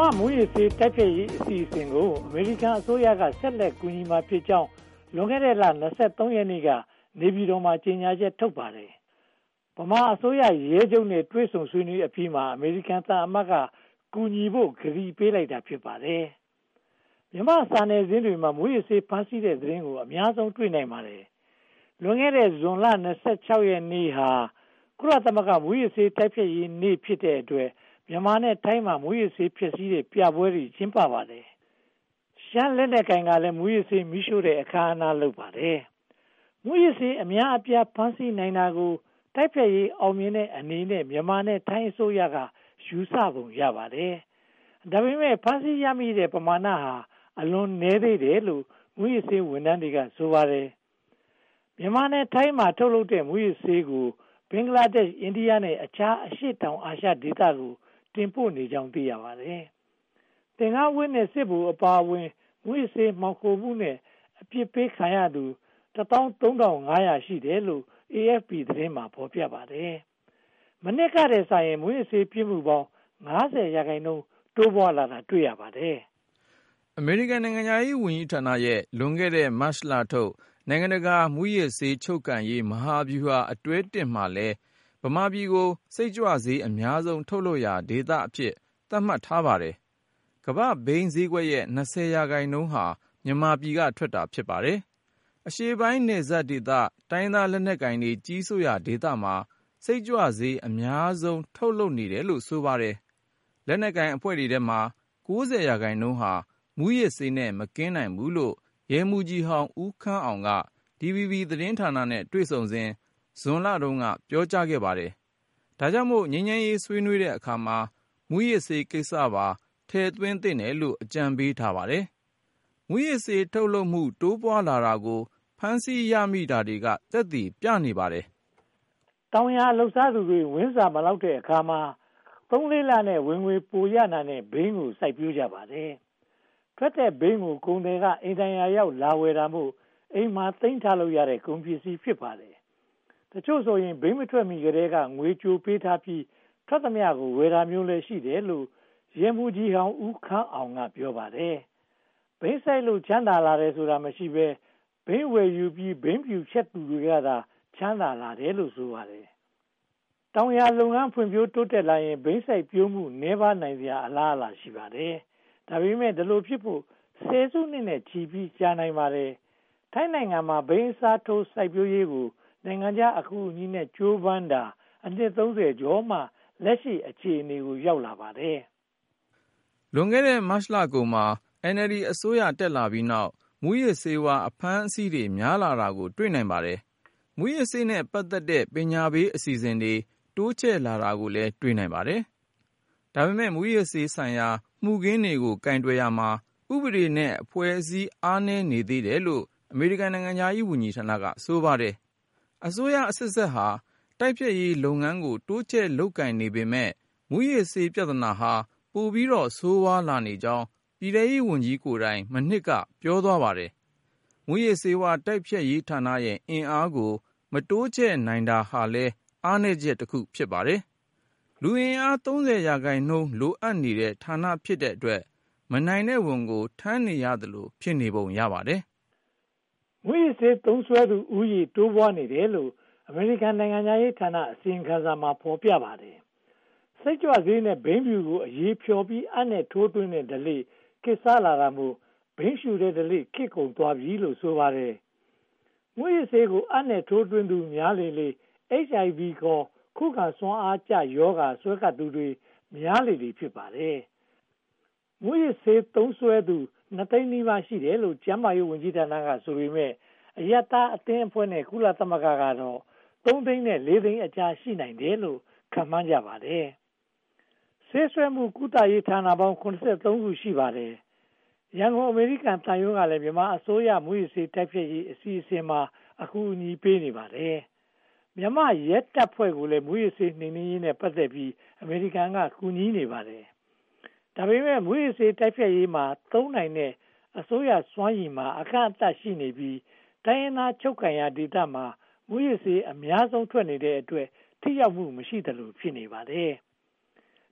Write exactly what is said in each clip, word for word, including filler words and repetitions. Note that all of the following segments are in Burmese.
မြန်မာမူရစ်ဆေးတိုက်ဖျက်ရေးအစီအစဉ်ကိုအမေရိကန်အစိုးရကဆက်လက်ကူညီမှာဖြစ်ကြောင်းလွန်ခဲ့တဲ့လ၂၃ရက်နေ့ကနေပြည်တော်မှာကြေညာချက်ထုတ်ပါတယ်။ဗမာအစိုးရရဲချုပ်နဲ့တွေ့ဆုံဆွေးနွေးအပြီးမှာအမေရိကန်သံအမတ်ကကူညီဖို့ကတိပေးလိုက်တာဖြစ်ပါတယ်။မြန်မာစာနယ်ဇင်းတွေမှာမူရစ်ဆေးဖမ်းဆီးတဲ့သတင်းကိုအများဆုံးတွေ့နိုင်ပါတယ်။လွန်ခဲ့တဲ့ဇွန်လ၂၆ရက်နေ့ဟာကုလသမဂ္ဂမူရစ်ဆေးတိုက်ဖျက်ရေးနေ့ဖြစ်တဲ့အတွက်မြန်မာနဲ့ထိုင်းမှာမူရစ်ဆေးဖြစ်စည်းတဲ့ပြပွဲတွေကျင်းပပါတယ်။ရှမ်းလက်နက်ကိုင်ကလည်းမူရစ်ဆေးမိရှို့တဲ့အခမ်းအနားလုပ်ပါတယ်။မူရစ်ဆေးအများအပြားဖမ်းဆီးနိုင်တာကိုတိုက်ဖျက်ရေးအောင်မြင်တဲ့အနေနဲ့မြန်မာနဲ့ထိုင်းအစိုးရကယူဆပုံရပါတယ်။ဒါပေမဲ့ဖမ်းဆီးရမိတဲ့ပမာဏဟာအလွန်နည်းသေးတယ်လို့မူရစ်ဆေးဝန်ထမ်းတွေကဆိုပါတယ်။မြန်မာနဲ့ထိုင်းမှာထုတ်လုပ်တဲ့မူရစ်ဆေးကိုဘင်္ဂလားဒေ့ရှ်၊အိန္ဒိယနဲ့အခြားအရှေ့တောင်အာရှဒေသကိုတင်ပို့နေကြောင်းသိရပါတယ်။သင်္ကန်းဝတ်နဲ့စစ်ဗိုလ်အပါအဝင်မူရစ်ဆေးမှောင်ခိုမှုနဲ့အပြစ်ပေးခံရသူတသောင်းသုံးထောင်ငါးရာရှိတယ်လို့ အေအက်ဖ်ပီ သတင်းမှာဖော်ပြပါတယ်။မနှစ်ကတည်းကရင်မူရစ်ဆေးပြစ်မှုပေါင်း၅၀ရာခိုင်နှုန်းတိုးပွားလာတာတွေ့ရပါတယ်။အမေရိကန်နိုင်ငံခြားရေးဝန်ကြီးဌာနရဲ့လွန်ခဲ့တဲ့မတ်လထုတ်နိုင်ငံတကာမူရစ်ဆေးချုပ်ကိုင်ရေးမဟာဗျူဟာအတွဲတစ်မှာလည်းဗမာပြည်ကိုစိတ်ကြွဆေးအများဆုံးထုတ်လုပ်ရာဒေသအဖြစ်သတ်မှတ်ထားပါတယ်။ကမ္ဘာ့ဘိန်းဈေးကွက်ရဲ့၂၀ရာခိုင်နှုန်းဟာမြန်မာပြည်ကထွက်တာဖြစ်ပါတယ်။အရှေ့ပိုင်းနယ်စပ်ဒေသတိုင်းသားလက်နက်ကိုင်တွေကြီးစိုးရာဒေသမှာစိတ်ကြွဆေးအများဆုံးထုတ်လုပ်နေတယ်လို့ဆိုပါတယ်။လက်နက်ကိုင်အဖွဲ့တွေထဲမှာ၉၀ရာခိုင်နှုန်းဟာမူရစ်ဆေးနဲ့မကင်းနိုင်ဘူးလို့ရဲမှူးကြီးဟောင်းဦးခမ်းအောင်က ဒီ ဗီ ဘီ သတင်းဌာနနဲ့တွေ့ဆုံစဉ်ဇွန်လတုန်းကပြောကြားခဲ့ပါတယ်။ဒါကြောင့်မို့ငြိမ်းချမ်းရေးဆွေးနွေးတဲ့အခါမှာမူရစ်ဆေးကိစ္စပါထည့်သွင်းသင့်တယ်လို့အကြံပေးထားပါတယ်။မူရစ်ဆေးထုတ်လုပ်မှုတိုးပွားလာတာကိုဖမ်းဆီးရမိတာတွေကသက်သေပြနေပါတယ်။တောင်ယာလှုပ်ရှားသူတွေဝင်းစာမလောက်တဲ့အခါမှာသုံးလေးလနဲ့ဝင်ငွေပိုရနာနဲ့ဘိန်းကိုစိုက်ပျိုးကြပါတယ်။ထွက်တဲ့ဘိန်းကိုကုန်တယ်ကအိမ်တိုင်ယာရောက်လာဝယ်တာမို့အိမ်မှာသိမ်းထားလို့ရတဲ့ကုန်ပစ္စည်းဖြစ်ပါတယ်။တချို့ဆိုရင်ဘိန်းမထွက်မီကတည်းကငွေကြိုပေးထားပြီးထွက်သမျှကိုဝယ်တာမျိုးလည်းရှိတယ်လို့ရဲမှူးကြီးဟောင်းဦးခမ်းအောင်ကပြောပါတယ်။ဘိန်းစိုက်လို့ချမ်းသာလာတယ်ဆိုတာမရှိဘဲဘိန်းဝယ်ယူပြီးဘိန်းဖြူချက်သူတွေကသာချမ်းသာလာတယ်လို့ဆိုပါတယ်။တောင်ယာလုပ်ငန်းဖွံ့ဖြိုးတိုးတက်လာရင်ဘိန်းစိုက်ပျိုးမှုနည်းပါးနိုင်စရာအလားအလာရှိပါတယ်။ဒါပေမဲ့ဒီလိုဖြစ်ဖို့ဆယ်စုနှစ်နဲ့ချီပြီးကြာနိုင်ပါတယ်။ထိုင်းနိုင်ငံမှာဘိန်းစားထိုးစိုက်ပျိုးရေးကိုနိုင်ငံခြားအကူအညီနဲ့ကြိုးပမ်းတာအနှစ်သုံးဆယ်ကျော်မှလက်ရှိအခြေအနေကိုရောက်လာပါတယ်။လွန်ခဲ့တဲ့မတ်လကုန်မှာ အန်အယ်လ်ဒီ အစိုးရတက်လာပြီးနောက်မူရစ်ဆေးဝါးအဖမ်းအဆီးတွေများလာတာကိုတွေ့နိုင်ပါတယ်။မူရစ်ဆေးနဲ့ပတ်သက်တဲ့ပညာပေးအစီအစဉ်တွေတိုးချဲ့လာတာကိုလည်းတွေ့နိုင်ပါတယ်။ဒါပေမဲ့မူရစ်ဆေးဆိုင်ရာမှုခင်းတွေကိုကင်တွယ်ရမှာဥပဒေနဲ့အဖွဲ့အစည်းအားနည်းနေသေးတယ်လို့အမေရိကန်နိုင်ငံခြားရေးဝန်ကြီးဌာနကဆိုပါတယ်။အစိုးရအဆက်ဆက်ဟာတိုက်ဖျက်ရေးလုပ်ငန်းကိုတိုးချဲ့လုပ်ကိုင်နေပေမဲ့မူရစ်ဆေးပြဿနာဟာပိုပြီးတော့ဆိုးဝါးလာနေကြောင်းပြည်ထရေးဝန်ကြီးကိုယ်တိုင်မနှစ်ကပြောသွားပါတယ်။မူရစ်ဆေးဝါးတိုက်ဖျက်ရေးဌာနရဲ့အင်အားကိုမတိုးချဲ့နိုင်တာဟာလည်းအားနည်းချက်တစ်ခုဖြစ်ပါတယ်။လူအင်အားသုံးဆယ်ရာခိုင်နှုန်းလိုအပ်နေတဲ့ဌာနဖြစ်တဲ့အတွက်မနိုင်တဲ့ဝန်ကိုထမ်းနေရတယ်လို့ဖြစ်နေပုံရပါတယ်။မူရစ်ဆေးသုံးစွဲသူဦးရေတိုးပွားနေတယ်လို့အမေရိကန်နိုင်ငံသားရေးဌာနအစီရင်ခံစာမှာဖော်ပြပါတယ်။စိတ်ကြွဆေးနဲ့ဘိန်းဖြူကိုအရေးဖြော်ပြီးအပ်နဲ့ထိုးသွင်းတဲ့ဓလေ့ခေတ်စားလာတာမို့ဘိန်းရှူတဲ့ဓလေ့ခေတ်ကုန်သွားပြီလို့ဆိုပါတယ်။မူရစ်ဆေးကိုအပ်နဲ့ထိုးသွင်းသူများလေလေ အက်ချ် အိုင် ဗီ ခေါ်ခုခံစွမ်းအားကျရောဂါဆွဲကပ်သူတွေများလေလေဖြစ်ပါတယ်။မူရစ်ဆေးသုံးစွဲသူနှစ်သိန်းနီးပါးရှိတယ်လို့ကျန်းမာရေးဝန်ကြီးဌာနကဆိုပေမဲ့အယက်သားအသင်းအဖွဲ့နဲ့ကုလသမဂ္ဂကတော့သုံးသိန်းနဲ့လေးသိန်းအကြားရှိနိုင်တယ်လို့ခန့်မှန်းကြပါတယ်။ဆေးဆွဲမှုကုသရေးဌာနပေါင်းခုခုရှိပါတယ်။ရန်ကုန်အမေရိကန်သံရုံးကလည်းမြန်မာအစိုးရမူရစ်ဆေးတိုက်ဖျက်ရေးအစီအစဉ်မှာအကူအညီပေးနေပါတယ်။မြန်မာရဲတပ်ဖွဲ့ကိုလည်းမူရစ်ဆေးနှိမ်နင်းရေးနဲ့ပတ်သက်ပြီးအမေရိကန်ကကူညီနေပါတယ်။ဒါပေမဲ့မူရစ်ဆေးတိုက်ဖျက်ရေးမှာသုံးနိုင်တဲ့အစိုးရစွမ်းရည်မှာအခက်အခဲရှိနေပြီးတိုင်းရင်းသားချုပ်ကိုင်ရာဒေသမှာမူရစ်ဆေးအများဆုံးထွက်နေတဲ့အတွက်ထိရောက်မှုမရှိသလိုဖြစ်နေပါတယ်။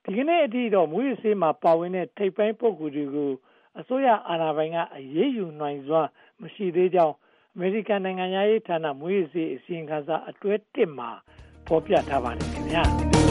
ဒီကနေ့အထိတော့မူရစေးမှာပါဝင်တဲ့ထိပ်ပိုင်းပုဂ္ဂိုလ်တွေကိုအစိုးရအာဏာပိုင်ကအရေးယူနိုင်စွမ်းမရှိသေးကြောင်းအမေရိကန်နိုင်ငံရေးဌာနမူရစေးအစီရင်ခံစာအတွဲတစ်မှာဖော်ပြထားပါတယ်ခင်ဗျာ